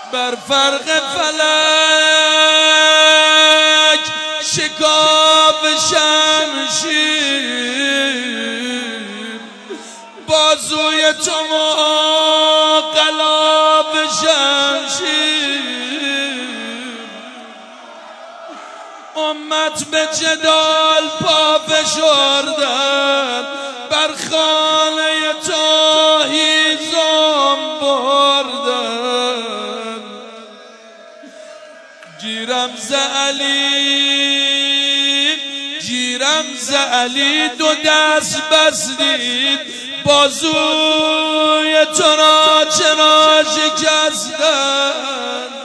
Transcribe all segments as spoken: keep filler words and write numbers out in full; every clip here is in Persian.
بر فرق فلک شکاف شمشیر، بازوی تو ما قلاب شمشیر. امت به جدال پا فشردن، بر خانه تو هیزم بردن. گیرم ز علی گیرم ز علی دو دست بستید، بازوی تو را چرا شکستن؟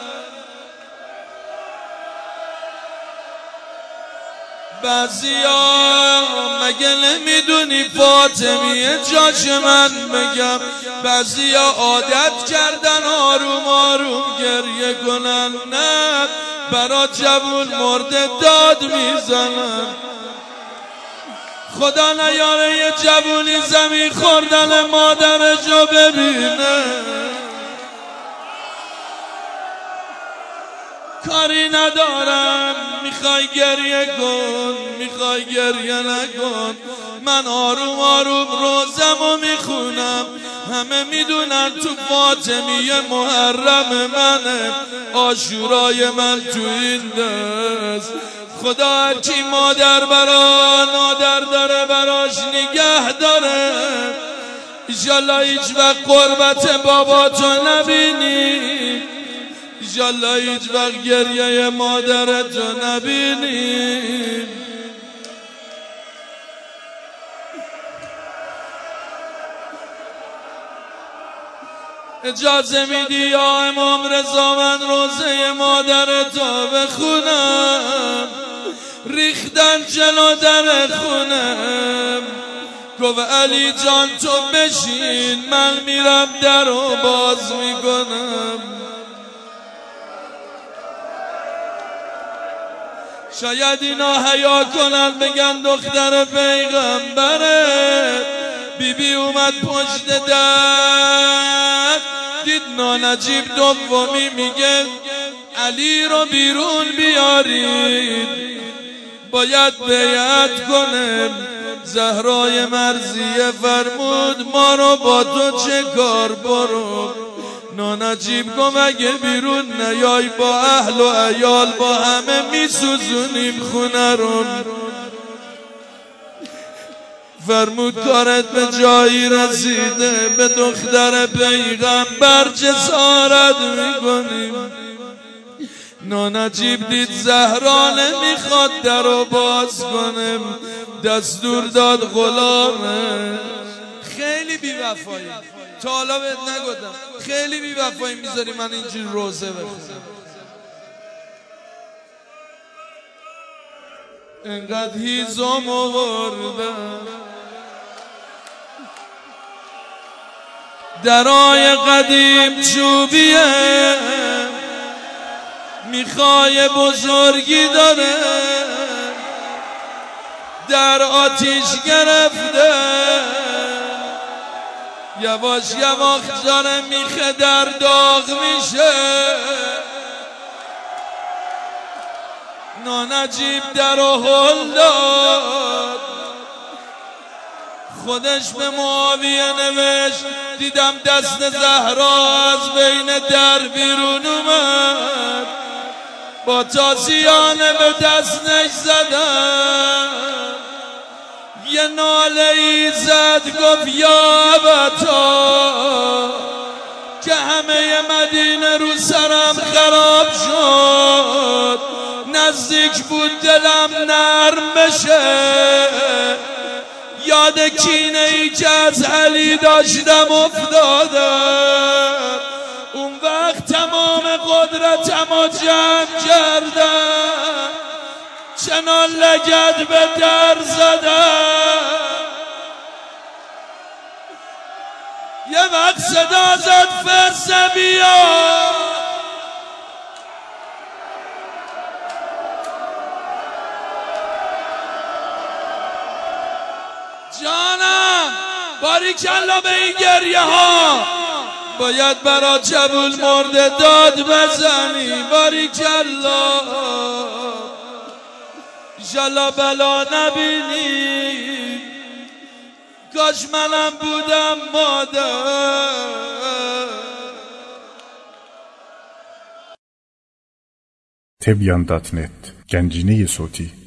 بعضیا مگه نمیدونی فاطمیه جاش من بگم، بعضیا عادت کردن آروم آروم گریه کنن، نه برا جوون مرده داد میزنن. خدا نیاره یه جوونی زمین خوردن مادرشو ببینه. کاری ندارم، میخوای گریه کن، میخوای گریه نکن. من آروم آروم روزمو میخونم. همه میدونن تو فاطمیه محرم منه، عاشورای من تو این دست. خدا هرچی مادر برا نادر داره براش نگه داره. ایشالله هیچ وقت قربت باباتو نبینی، ایشالله هیچ وقت گریه مادرتو نبینی. اجازه میدی یا امام رضا من روزه مادرتو بخونم؟ ریختن جلو در خونم، گفت علی جان تو بشین، من میرم در رو باز میکنم. شاید اینا حیا کنن بگن دختر پیغمبره. بی بی اومد پشت در، دید نانجیب دومی میگه علی رو بیرون بیارید، باید بیعت کنه. زهرای مرضیه فرمود ما رو با تو چه کار، برو. نانجیب گفت اگه بیرون نیای با اهل و عیال با همه میسوزونیم خونه رو. فرمود کارت به جایی رسیده، به دختر پیغمبر جسارت میکنیم. نانجیب دید زهرا نمیخواد در رو باز کنه، دستور داد غلامه. خیلی بی‌وفایی، تا حالا بهت نگفتم خیلی بی‌وفایی میذاری من اینجوری روزه بخونم. انقدر هیزم آوردم، درای قدیم چوبیه، میخوای بزرگی داره، در آتیش گرفته. یواش یواش داره میخه در داغ میشه. نانجیب در و هل داد، خودش به معاویه نوشت دیدم دست زهرا از بین در بیرون اومد، با تازیانه به دستش زدم. یه ناله ای زد گفت یا ابتا، که همه مدینه رو سرم خراب شد. نزدیک بود دلم نرم بشه، یاد کینه ای که از علی داشتم افتادم. اون وقت تمام قدرتمو جمع کردم، چنان لگد به در زدم. یه وقت صدا زد فرسه بیا، جانم باریکلا به این گریه ها. باید برا جبول مرده داد بزنی. باریکلا انشالله بلا نبینی، کاش منم بودم مادر. تبیان دات نت گنجینه صوتی